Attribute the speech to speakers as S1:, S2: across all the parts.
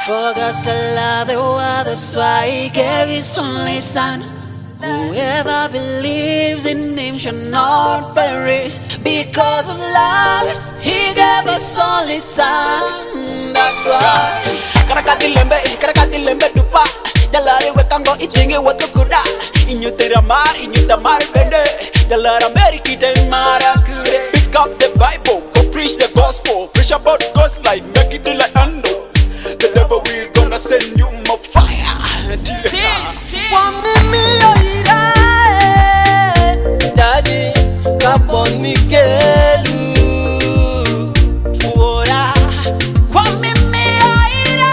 S1: For God so loved the world, that's why He gave His only Son. Whoever believes in Him shall not perish. Because of love, He gave His only Son. That's why. Karakatilembe dupa. Jalari wekango itingi watukuda. Inyutira mar, inyuta mar bende. Jalara meriki de marakure. Pick up the Bible, go preach the gospel. Preach about God's life, make it like ando. The devil we gonna send you more fire.
S2: Daddy, kapon Mikelu.
S1: Ora, kwame me aira.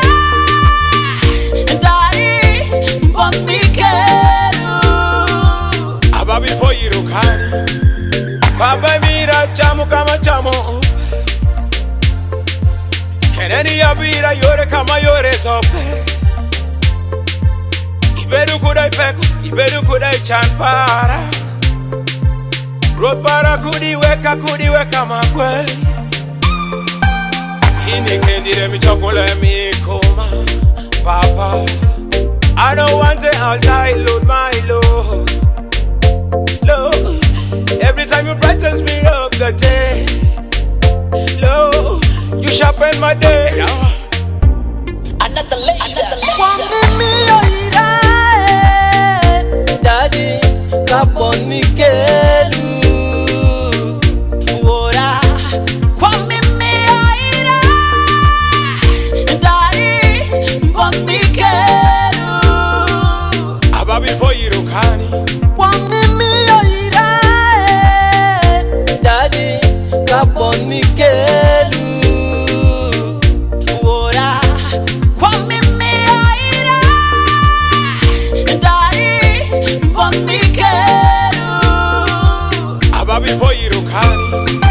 S1: Daddy, bon Mikelu.
S3: Aba before you rukani. Baba mira chamu kama chamu. Keneni yabira yore kama yore sope. Ibedu kudai peko, ibedu kudai chanpara. Road para kudiweka makwe. Ini kendire mi chokole mi koma. Papa, I don't want it all die, Lord my Lord. Lord, every time you brighten me up the day. Lord, you sharpen my day.
S1: Another laser.
S2: Daddy, kapon Mikelu.
S1: Ora, kwame me aira. Daddy, bon Mikelu.
S3: Aba before you rukani.
S2: Kwame me aira. Daddy, kapon Mikelu.
S1: Ora, kwame me aira. Daddy, bon Mikelu.
S3: Aba before you rukani.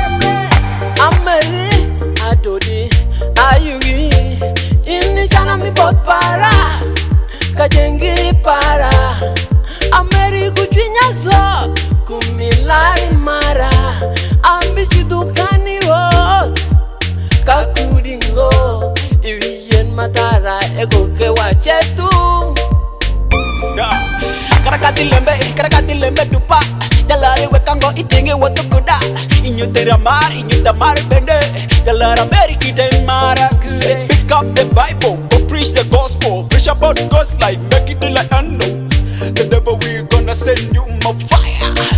S2: Ameri, Adodi, Ayugi, Inni chana mi bot para, Kajengi para, Ameri kuchwinya zo, Kumilari mara, Ambichi dukani road, Kakudingo, Iwiyen matara, Ego ke wachetu.
S1: Karakatilembe dupa. Jalari wekango itingi watukuda. Inyutira mar bende. Jalara meriki de marakure. Pick up the Bible, go preach the gospel. Preach about God's life, make it like ando. The devil we gonna send you more fire.